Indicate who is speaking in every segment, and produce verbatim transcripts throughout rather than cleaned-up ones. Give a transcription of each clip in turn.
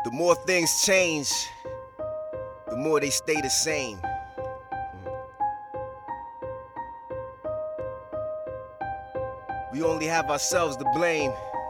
Speaker 1: The more things change, the more they stay the same. We only have ourselves to blame.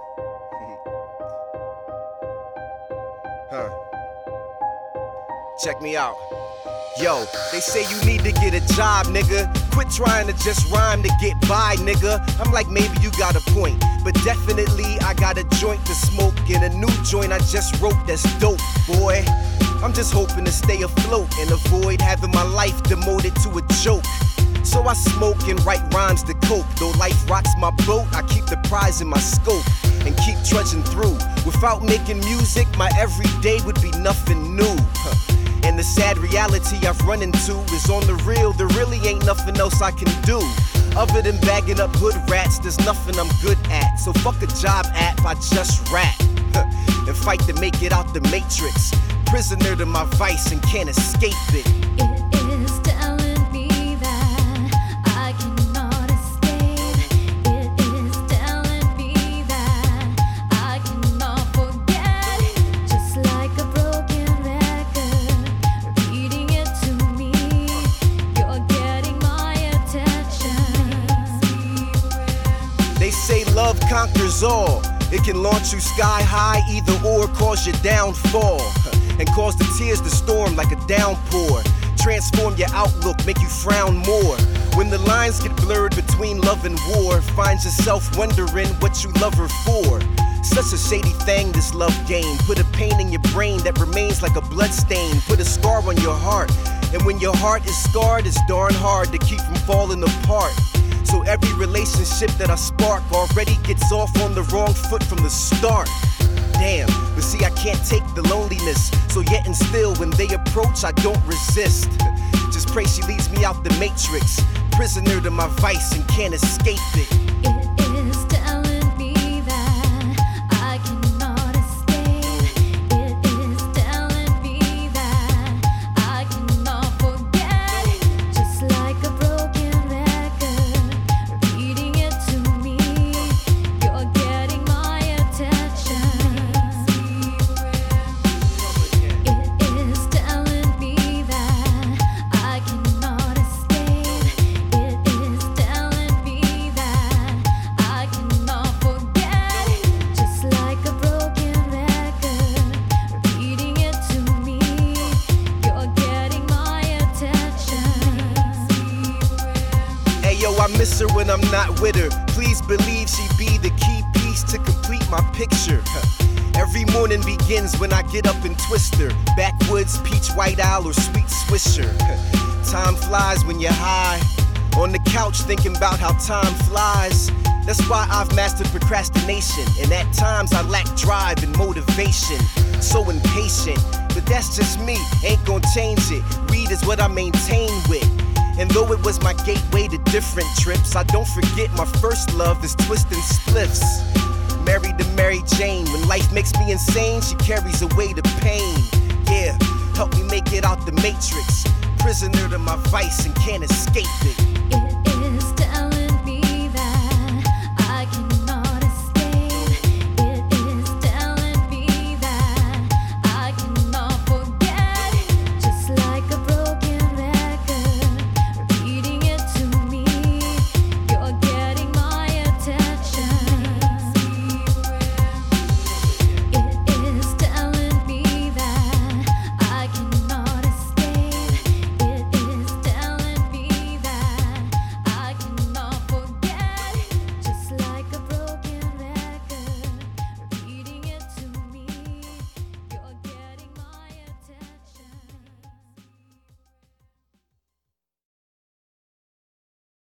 Speaker 1: Huh. Check me out. Yo, they say you need to get a job, nigga. Quit trying to just rhyme to get by, nigga. I'm like, maybe you got a point, but definitely I got a joint to smoke and a new joint I just wrote that's dope, boy. I'm just hoping to stay afloat and avoid having my life demoted to a joke. So I smoke and write rhymes to cope. Though life rocks my boat, I keep the prize in my scope and keep trudging through. Without making music, my everyday would be nothing new. Huh. And the sad reality I've run into is on the real, there really ain't nothing else I can do. Other than bagging up hood rats, there's nothing I'm good at. So fuck a job app, I just rap. And fight to make it out the matrix. Prisoner to my vice and can't escape it.
Speaker 2: It is telling me that I cannot escape. It is telling me that I cannot forget. Just like a broken record, repeating it to me. You're getting my attention.
Speaker 1: They say love conquers all. It can launch you sky high, either or cause your downfall. And cause the tears to storm like a downpour. Transform your outlook, make you frown more. When the lines get blurred between love and war, find yourself wondering what you love her for. Such a shady thing, this love game. Put a pain in your brain that remains like a bloodstain. Put a scar on your heart, and when your heart is scarred, it's darn hard to keep from falling apart. So every relationship that I spark already gets off on the wrong foot from the start. Damn, but see I can't take the loneliness. So yet and still when they approach I don't resist. Just pray she leads me out the matrix. Prisoner to my vice and can't escape it.
Speaker 2: It is telling me that I cannot escape. It is telling me that I cannot forget. Just like a broken record, repeating it to me. You're getting my attention. It is telling me that I cannot escape. It is telling me that I cannot forget. Just like a broken record, repeating it to me. You're getting my attention.
Speaker 1: Hey yo, I miss her when I'm not with her. Please believe she be the key piece to complete my picture. Every morning begins when I get up and twist her. Backwoods, peach white owl, or sweet swisher. Time flies when you're high. On the couch thinking about how time flies. That's why I've mastered procrastination. And at times I lack drive and motivation. So impatient, but that's just me, ain't gonna change it. Weed is what I maintain with. And though it was my gateway to different trips, I don't forget my first love is twisting spliffs. Married to Mary Jane, when life makes me insane, she carries away the pain. Yeah, help me make it out the matrix. Prisoner to my vice and can't escape it.
Speaker 2: It